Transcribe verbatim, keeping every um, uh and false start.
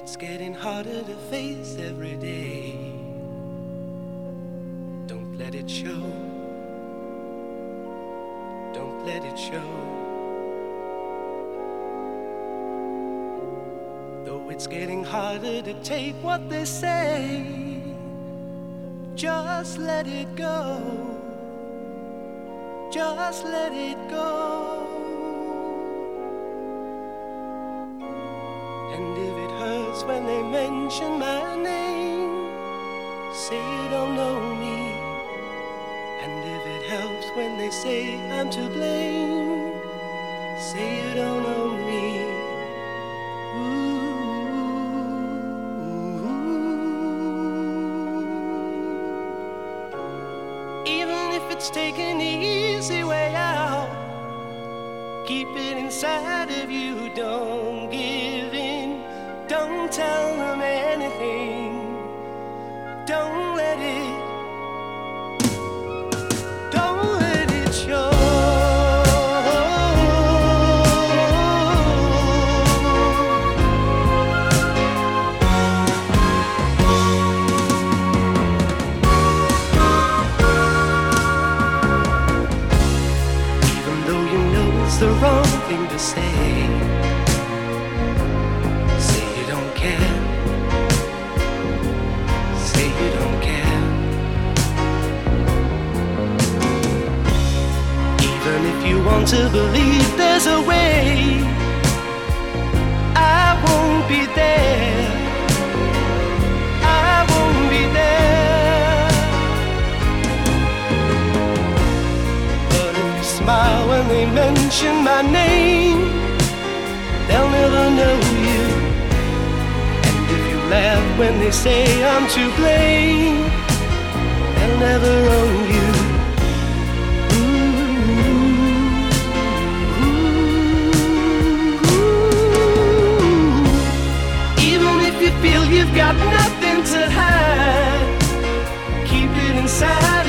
It's getting harder to face every day. Don't let it show. Don't let it show. Though it's getting harder to take what they say, just let it go. Just let it go. And if it hurts when they mention my name, say you don't know me. And if it helps when they say I'm to blame, say you don't know me. Ooh. Even if it's taking the easy way out, keep it inside of you, don't give in. Don't tell them anything. Don't let it, don't let it show. Even though you know it's the wrong thing to say, you want to believe there's a way, I won't be there. I won't be there. But if you smile when they mention my name, they'll never know you. And if you laugh when they say I'm to blame, they'll never own you. Feel you've got nothing to hide, keep it inside